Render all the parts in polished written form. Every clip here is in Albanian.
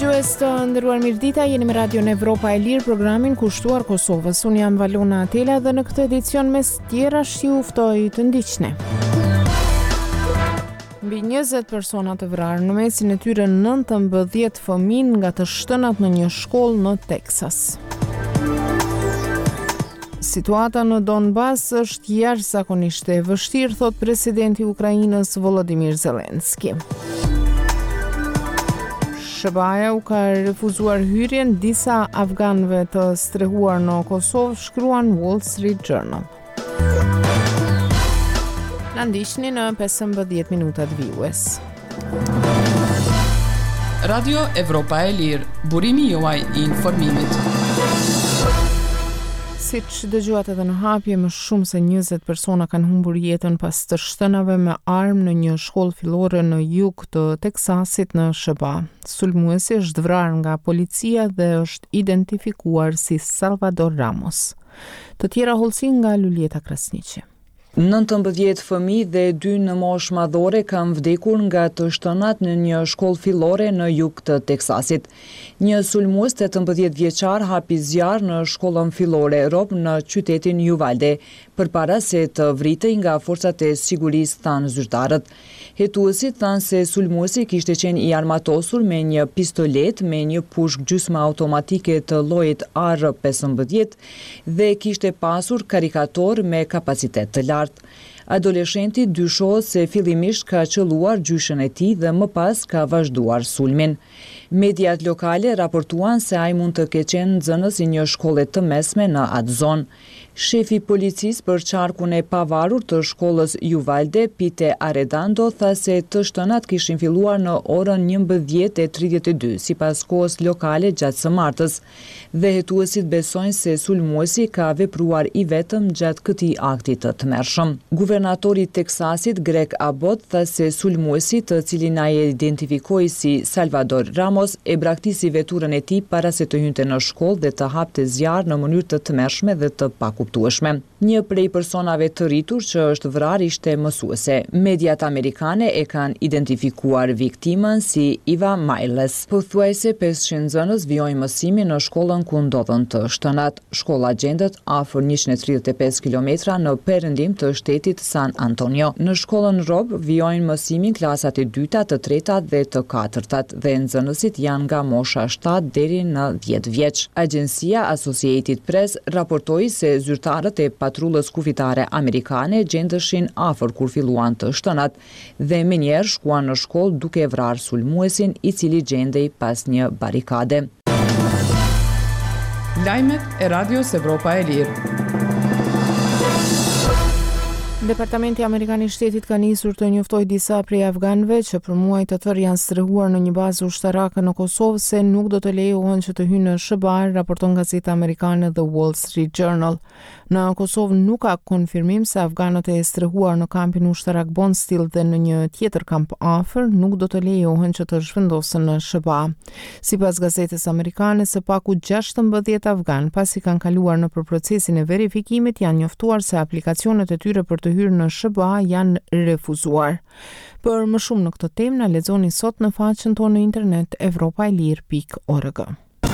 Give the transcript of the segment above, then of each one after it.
Dëgjues të nderuar mirëdita, jeni me Radio Evropa e Lirë, programin kushtuar Kosovës. Unë jam Valona Atela dhe në këtë edicion mes tjera ju ftoj të ndiqni. Mbi 20 persona të vrarë, në mesin e tyre 19 fëmijë nga të shtënat në një shkollë në Teksas. Situata në Donbas është jashtëzakonisht e vështirë, thot presidenti i Ukrainës Volodymyr Zelensky. SBA-ja u ka refuzuar hyrjen disa afganëve të strehuar në Kosovë, shkruan Wall Street Journal. Na ndiqni në 15 minutat vijues. Radio Evropa e Lirë, burimi juaj i informimit. Siç dëgjuat edhe në hapje, më shumë se 20 persona kanë humbur jetën pas të shtënave me armë në një shkollë fillore në jug të Teksasit në SBA. Sulmuesi është vrarë nga policia dhe është identifikuar si Salvador Ramos. Të tjera hollësi nga Lulieta Krasniqi. 19 fëmijë dhe 2 në moshë madhore kanë vdekur nga të shtënat në një shkollë fillore në jug të Teksasit. Një sulmues 18 vjeçar hapi zjarr në shkollën fillore Rob në qytetin Uvalde, përpara se të vritej nga forcat e sigurisë, thanë zyrtarët. Hetuesit thanë se sulmuesi kishte qenë i armatosur me një pistolet me një pushk gjysmë automatike të llojit AR-15 dhe kishte pasur karikator me kapacitet të lartë. Adoleshenti dyshohet se fillimisht ka qelluar gjyshën e tij dhe më pas ka vazhduar sulmin. Mediat lokale raportuan se ai mund të ketë qenë nxënës i një shkolle të mesme në atë zonë. Shefi policisë për qarkun e pavarur të shkollës Uvalde, Pete Arredondo, tha se të shtënat kishin filluar në orën 11:32 sipas kohës lokale gjatë së martës, dhe hetuesit besojnë se sulmuesi ka vepruar i vetëm gjatë këtij akti të tmerrshëm. Guvernatori i Teksasit, Greg Abbott, tha se sulmuesi, të cilin ai e identifikoi si Salvador Ramos, e braktisi veturën e tij para se të hynte në shkollë dhe të hapte zjarr në mënyrë të tmerrshme dhe të pakuptueshme. Një prej personave të rritur që është vrarë ishte mësuese. Mediat amerikane e kanë identifikuar viktimën si Eva Miles. Pothuajse 500 nxënës vijojnë mësimin në shkollën ku ndodhen të shtënat. Shkolla gjendet afër 135 kilometra në perëndim të shtetit San Antonio. Në shkollën Rob vijojnë mësimin klasat e dyta, të tretat dhe të katërtat dhe nxënësit janë nga mosha 7 deri në 10 vjeç. Agjencia Associated Press raportoi se zyrtarët e patrullës kufitare amerikane gjendeshin afër kur filluan të shtënat dhe menjëherë shkuan në shkollë duke vrarë sulmuesin, i cili gjendej pas një barikade. Lajmet e Radios Evropa e Lirë. Departamenti Amerikan i Shtetit ka nisur të njoftojë disa prej afganëve që për muaj të tërë janë strehuar në një bazë ushtarake në Kosovë se nuk do të lejohen që të hyjnë në SBA, raporton gazeta amerikane The Wall Street Journal. Në Kosovë nuk ka konfirmim se afganët e strehuar në kampin ushtarak Bondsteel dhe në një tjetër kamp afër nuk do të lejohen që të zhvendosen në SBA. Sipas gazetës amerikane, së paku 16 afgan, pasi kanë kaluar nëpër procesin e verifikimit, janë njoftuar se aplikacionet e tyre për të hyrë në SBA janë refuzuar. Për më shumë në këtë temë, na lexoni sot në faqen tonë në internet evropailir.org.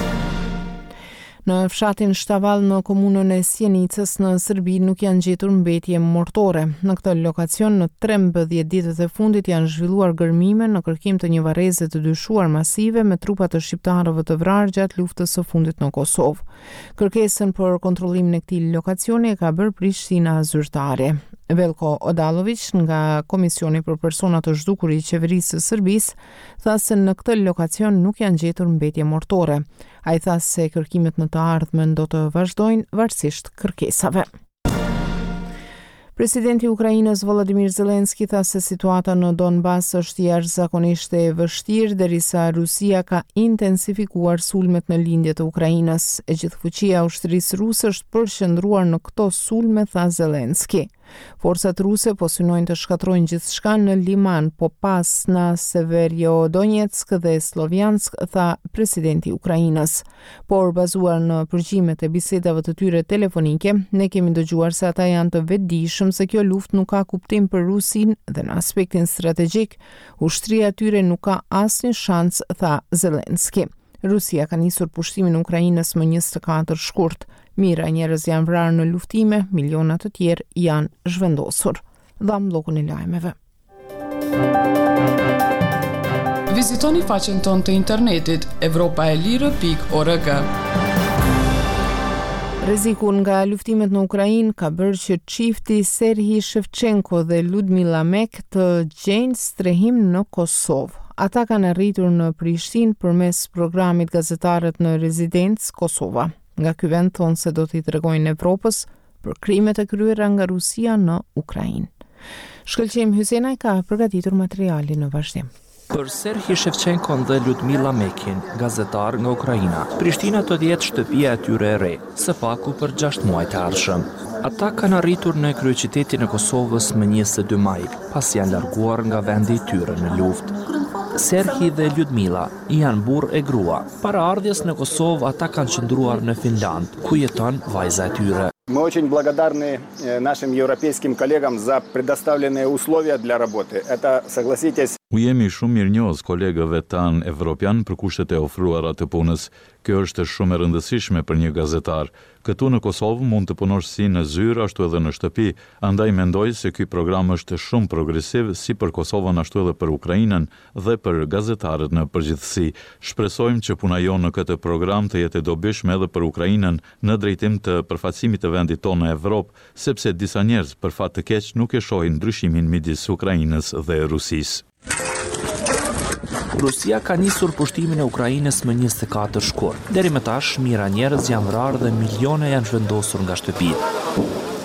Në fshatin Shtaval në komunën e Sjenicës në Serbi nuk janë gjetur mbetje mortore. Në këtë lokacion në 13 ditët e fundit janë zhvilluar gërmime në kërkim të një varreze të dyshuar masive me trupa të shqiptarëve të vrarë gjatë luftës së fundit në Kosovë. Kërkesën për kontrollimin e këtij lokacioni e ka bërë Prishtina zyrtare. Velko Odalović nga Komisioni për persona të zhdukur i qeverisë së Serbisë tha se në këtë lokacion nuk janë gjetur mbetje mortore. Ai tha se kërkimet në të ardhmen do të vazhdojnë varësisht kërkesave. Presidenti i Ukrainës Volodymyr Zelensky tha se situata në Donbas është jashtëzakonisht e vështirë derisa Rusia ka intensifikuar sulmet në lindje të Ukrainës. E gjithë fuqia e ushtrisë ruse është përqendruar në këto sulme, tha Zelensky. Forcat ruse po synojnë të shkatrojnë gjithçka në liman, po pas në Severodonetsk dhe Sloviansk, tha presidenti i Ukrainës. Por bazuar në përgjimet e bisedave të tyre telefonike, ne kemi dëgjuar se ata janë të vetëdijshëm se kjo luftë nuk ka kuptim për Rusin dhe në aspektin strategjik, ushtria e tyre nuk ka asnjë shans, tha Zelensky. Rusia ka nisur pushtimin e Ukrainës më 24 shkurt. Mijëra njerëz janë vrarë në luftime, miliona të tjerë janë zhvendosur. Dham bllokun e lajmeve. Vizitoni faqen tonë të internetit europaelire.org. Rreziku nga luftimet në Ukrainë ka bërë që çifti Serhij Shevchenko dhe Ludmila Mek të gjejnë strehim në Kosovë. Ata kanë arritur në Prishtinë përmes programit Gazetarët në Rezidencë Kosova. Nga ky vend thonë se do t'i tregojnë Evropës për krimet e kryera nga Rusia në Ukrainë. Shkëlqim Hysenaj ka përgatitur materialin në vazhdim. Për Serhij Shevchenko dhe Ludmila Mekin, gazetar nga Ukraina, Prishtina do të jetë shtëpia e tyre e re, së paku për 6 muaj të ardhshëm. Ata kanë arritur në kryeqytetin e Kosovës më 22 maj, pas janë larguar nga vendi i tyre në luftë. Serhij dhe Ludmila janë burr e grua. Para ardhjes në Kosovë ata kanë qëndruar në Finland, ku jeton vajza e tyre. Мы очень благодарны нашим европейским коллегам за предоставленные условия для работы. Это, согласитесь... U jemi shumë mirënjohës kolegëve tanë evropian për kushtet e ofruara të punës. Kjo është shumë e rëndësishme për një gazetar. Këtu në Kosovë mund të punosh si në zyrë ashtu edhe në shtëpi, andaj mendoj se ky program është shumë progresiv si për Kosovën ashtu edhe për Ukrainën dhe për gazetarët në përgjithësi. Shpresojmë që puna jonë në këtë program të jetë e dobishme edhe për Ukrainën në drejtim të përfaqësimit të vendit tonë në Evropë, sepse disa njerëz për fat të keq nuk e shohin ndryshimin midis Ukrainës dhe Rusisë. Rusia ka nisur pushtimin e Ukrainës më 24 shkurt. Deri më tash, mijëra njerëz janë vrarë dhe miliona janë zhvendosur nga shtëpitë.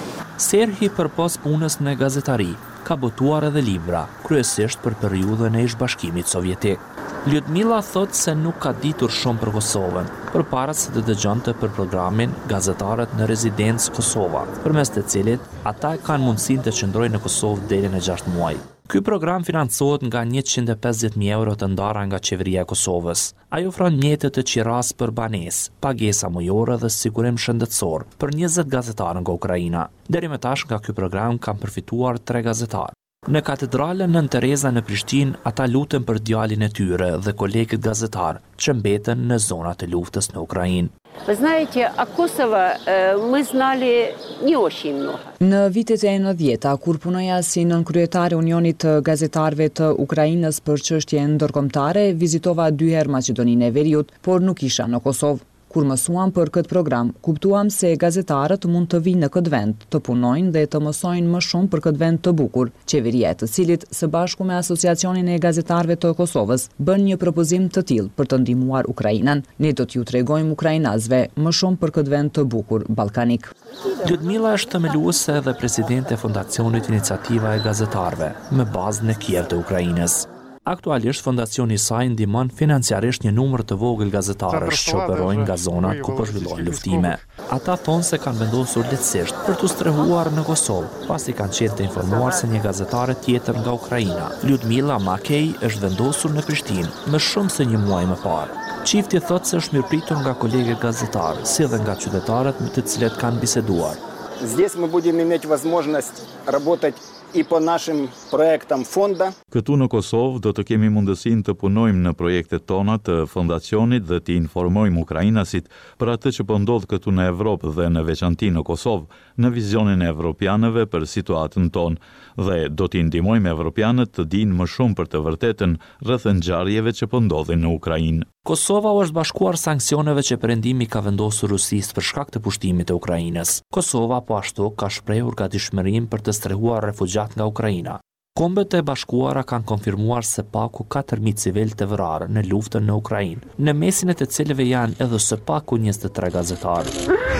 Serhij përpos punës në gazetari ka botuar edhe libra, kryesisht për periudhën e ish-bashkimit sovjetik. Ludmila thot se nuk ka ditur shumë për Kosovën, përpara se të dëgjonte për programin Gazetarët në Rezidencë Kosova, përmes të cilit ata kanë mundësinë të qëndrojnë në Kosovë deri në 6 muaj. Ky program financohet nga 150.000 euro të ndara nga qeveria e Kosovës. Ai ofron mjete të qiras për banesë, pagesa mujore dhe sigurim shëndetësor për 20 gazetarë nga Ukraina. Deri më tash nga ky program kanë përfituar 3 gazetarë. Në katedralen Nën Tereza në Prishtinë, ata lutën për djalin e tyre dhe kolegët gazetar që mbeten në zonat e luftës në Ukrainë. Вы знаете, о Kosovo мы знали не очень много. Në vitet e 90-ta, kur punoja si nënkryetare Unionit të Gazetarëve të Ukrainës për çështje ndërkombëtare, vizitova 2 herë Maqedoninë e Veriut, por nuk isha në Kosovë. Kur mësuam për këtë program, kuptuam se gazetarët mund të vinë në këtë vend, të punojnë dhe të mësojnë më shumë për këtë vend të bukur, qeveria e të cilit, së bashku me Asociacionin e Gazetarëve të Kosovës, bën një propozim të tillë për të ndihmuar Ukrainën. Ne do t'ju tregojmë ukrainasve më shumë për këtë vend të bukur ballkanik. Ludmila është themeluese dhe presidente e Fondacionit Iniciativa e Gazetarëve, me bazë në Kiev të Ukrainës. Aktualisht fondacioni i saj ndihmon financiarisht një numër të vogël gazetarësh që operojnë nga zonat ku po zhvillohen luftime. Ata thonë se kanë vendosur lehtësisht për të strehuar në Kosovë, pasi kanë qenë të informuar se një gazetare tjetër nga Ukraina, Ludmila Makej, është vendosur në Prishtinë më shumë se një muaj më parë. Çifti thotë se është mirëpritur nga kolegët gazetarë, si dhe nga qytetarët me të cilët kanë biseduar. Здесь мы будем иметь возможность работать и по нашим проектам фонда. Këtu në Kosovë do të kemi mundësinë të punojmë në projektet tona të fondacionit dhe të informojmë ukrainasit për atë që po ndodh këtu në Evropë dhe në veçanti në Kosovë, në vizionin e evropianëve për situatën tonë dhe do t'i ndihmojmë evropianët të dinë më shumë për të vërtetën rreth ngjarjeve që po ndodhin në Ukrainë. Kosova është bashkuar sanksioneve që Perëndimi ka vendosur Rusisë për shkak të pushtimit të Ukrainës. Kosova po ashtu ka shprehur gatishmërinë për të strehuar refugjat nga Ukraina. Kombet e Bashkuara kanë konfirmuar se paku 4.000 civil të vrarë në luftën në Ukrainë, në mesin e të cilëve janë edhe së paku 23 gazetarë.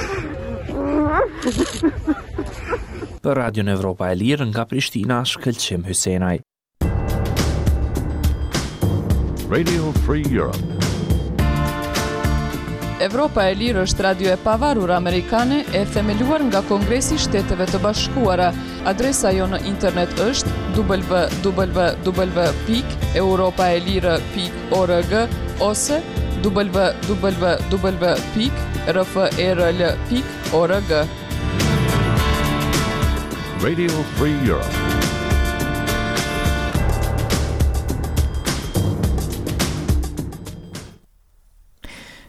Për Radion Evropa e Lirë nga Prishtina, Shkëlqim Hysenaj. Radio Free Europe. Evropa e Lirë është radio e pavarur amerikane e themeluar nga Kongresi i Shteteve të Bashkuara. Adresa jo në internet është www.europaelire.org ose www.rfrl.org. Radio Free Europe.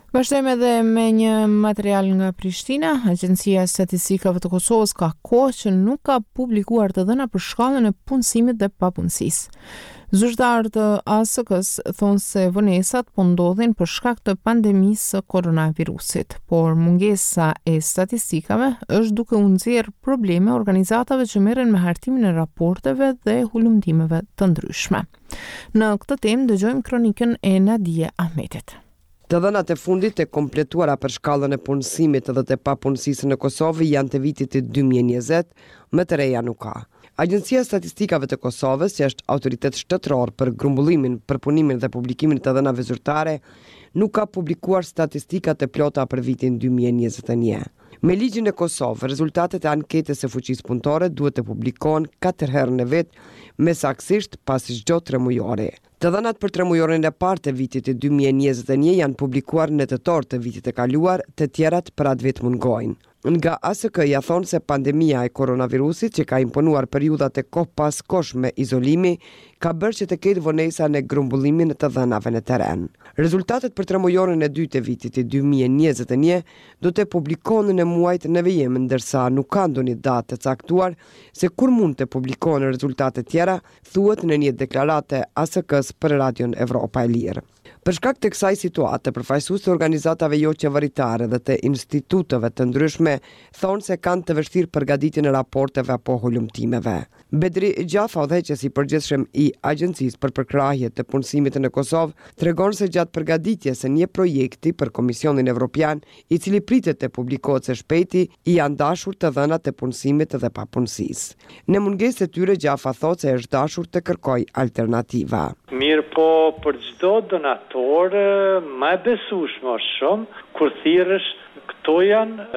Vazhdojmë edhe me një material nga Prishtina. Agjencia e Statistikave të Kosovës ka kohë që nuk ka publikuar të dhëna për shkallën e punësimit dhe papunësisë. Zyrtarët e ASK-s thonë se vonesat po ndodhin për shkak të pandemisë së koronavirusit, por mungesa e statistikave është duke u nxjerrë probleme organizatave që merren me hartimin e raporteve dhe hulumtimeve të ndryshme. Në këtë temë dëgjojmë kronikën e Nadije Ahmetit. Të dhënat e fundit e kompletuara për shkallën e punësimit dhe të papunësisë në Kosovë janë të vitit të 2020, më të reja nuk ka. Agjencia e Statistikave të Kosovës, që është autoritet shtetëror për grumbullimin, përpunimin dhe publikimin të dhënave zyrtare, nuk ka publikuar statistikat e plota për vitin 2021. Me ligjin e Kosovë, rezultatet e anketës së fuqisë punëtore duhet të publikohen 4 herë në vit, me saksisht pas çdo 3 mujore. Të dhënat për 3 mujorin e parë të vitit të 2021 janë publikuar në tetor të vitit e kaluar, të tjerat për atë vit mungojnë. Nga ASK-ja thonë se pandemia e koronavirusit që ka imponuar periudat e kohë pas kosh me izolimi, ka bërë që të ketë vonesa në grumbullimin të dhënave në teren. Rezultatet për 3 mujorin e dytë të vitit të 2021 do të publikohen në muajt në vijim, ndërsa nuk ka ndonjë datë të caktuar se kur mund të publikohen rezultate tjera, thuhet në një deklarate ASK-s për Radion Evropa e Lirë. Për shkak të kësaj situate, përfaqësues të organizatave jo qeveritare dhe të instituteve të ndryshme thonë se kanë të vështirë përgatitjen e raporteve apo hulumtimeve. Bedri Gjafa, udhëheqës i përgjithshëm i Agjencisë për përkrahje të punësimit në Kosovë, tregon se gjatë përgatitjes së një projekti për Komisionin Evropian, i cili pritet të publikohet së shpejti, i janë dashur të dhënat e punësimit dhe papunësisë. Në mungesë të tyre, Gjafa thotë se është dashur të kërkojë alternativa. Mirë po, për çdo donator më e besueshme është shumë kur thirrësh këto janë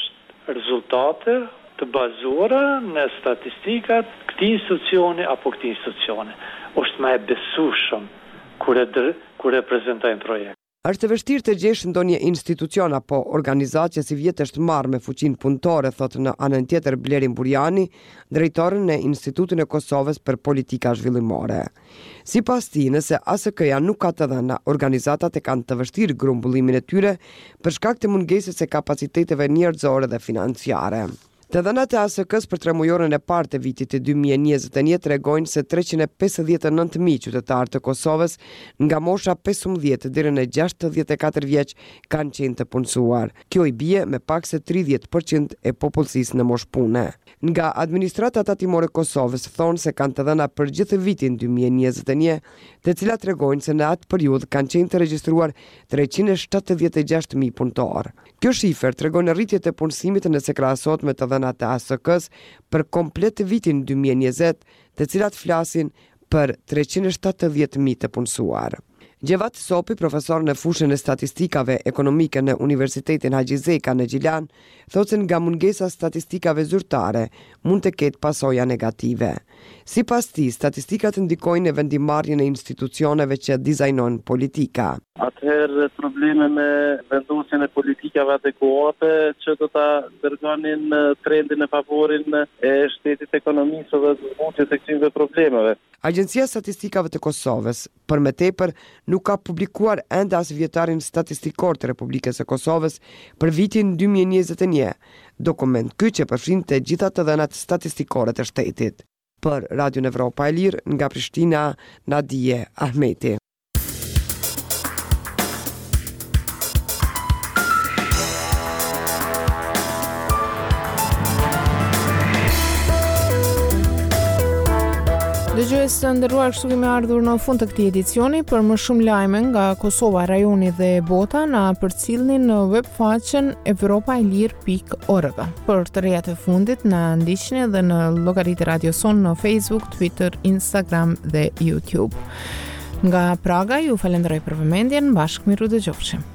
rezultate të bazuara në statistikat këtij institucioni apo këtij institucioni. Është më e besueshëm kur e prezantojnë projekt. Është vështirë të gjesh ndonjë institucion apo organizatë që si vjet është marrë me fuqinë punëtore, thotë në anën tjetër Blerin Burjani, drejtori në Institutin e Kosovës për Politika Zhvillimore. Sipas tij, nëse ASK-ja nuk ka të dhëna, organizatat e kanë të vështirë grumbullimin e tyre për shkak të mungesës së kapaciteteve njerëzore dhe financiare. Të dhënat e ASK-s për 3 mujorin e parë të vitit të 2021 tregojnë se 359.000 qytetarë të Kosovës nga mosha 15 deri në 64 vjeç kanë qenë të punësuar. Kjo i bie me pak se 30% e popullsisë në moshë pune. Nga administrata tatimore e Kosovës thonë se kanë të dhëna për gjithë vitin 2021, të cilat tregojnë se në atë periudhë kanë qenë të regjistruar 376.000 punëtorë. Kjo shifër tregon rritje të punësimit nëse krahasohet me të dhënat e ASK-s për komplet vitin 2020, të cilat flasin për 370.000 të punësuar. Gjevat Sopi, profesor në fushën e statistikave ekonomike në Universitetin Haxhi Zeka në Gjilan, thotë se nga mungesa statistikave zyrtare mund të ketë pasoja negative. Sipas tij, statistikat ndikojnë në vendimarrjen e institucioneve që dizajnojnë politika. Atëherë probleme me vendosjen e politikave adekuate që do ta dërgonin trendin e favorin e shtetit ekonomisë dhe zbutjes e këtyre problemeve. Agjencia e Statistikave të Kosovës, për më tepër, nuk ka publikuar ende as vjetarin statistikor të Republikës së Kosovës për vitin 2021, dokument ky që përfshin të gjitha të dhënat statistikore të shtetit. Për Radion Evropa e Lirë, nga Prishtina, Nadije Ahmeti. Dëgjues të nderuar, kështu kemi ardhur në fund të këtij edicioni. Për më shumë lajme nga Kosova, rajoni dhe bota, na përcjellni në webfaqen europaelir.org. Për të rejat e fundit, na ndiqni edhe në llogaritë Radio Son në Facebook, Twitter, Instagram dhe YouTube. Nga Praga ju falenderoj për vëmendjen, bashkë miru dëgjofshim.